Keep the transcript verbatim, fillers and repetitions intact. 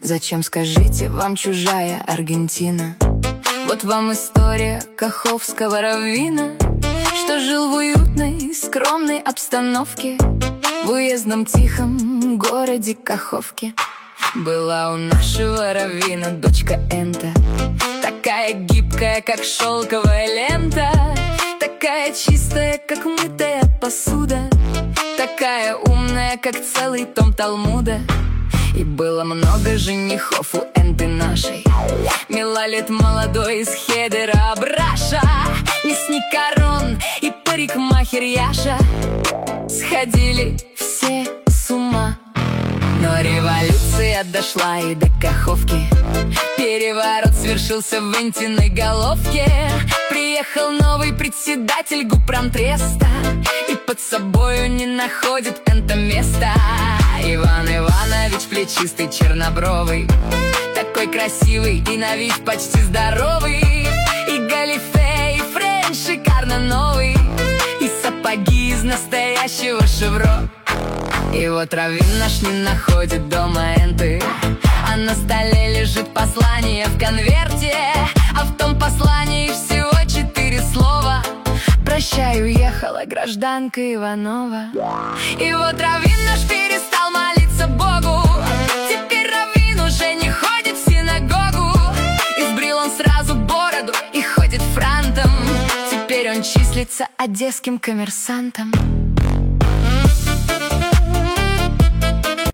Зачем, скажите, вам чужая Аргентина? Вот вам история каховского раввина, что жил в уютной, скромной обстановке в уездном тихом городе Каховке. Была у нашего раввина дочка Энта, такая гибкая, как шелковая лента, такая чистая, как мытая посуда, такая умная, как целый том Талмуда. И было много женихов у Энты нашей. Милалет молодой из Хедера Абраша, мясник Арон и парикмахер Яша. Сходили все с ума. Но революция дошла и до Каховки. Переворот свершился в Энтиной головке. Приехал новый председатель гуппромтреста, и под собою не находит Энта места. Иван Иванович плечистый, чернобровый, такой красивый и на вид почти здоровый. И галифе, и френч шикарно новый, и сапоги из настоящего шевро. И вот раввин наш не находит дома Энты, а на столе лежит послание в конверте, а в том послании всего четыре слова: «Прощай, уехала гражданка Иванова». И вот раввин наш перестал молиться Богу, теперь раввин уже не ходит в синагогу. Избрил он сразу бороду и ходит франтом, теперь он числится одесским коммерсантом.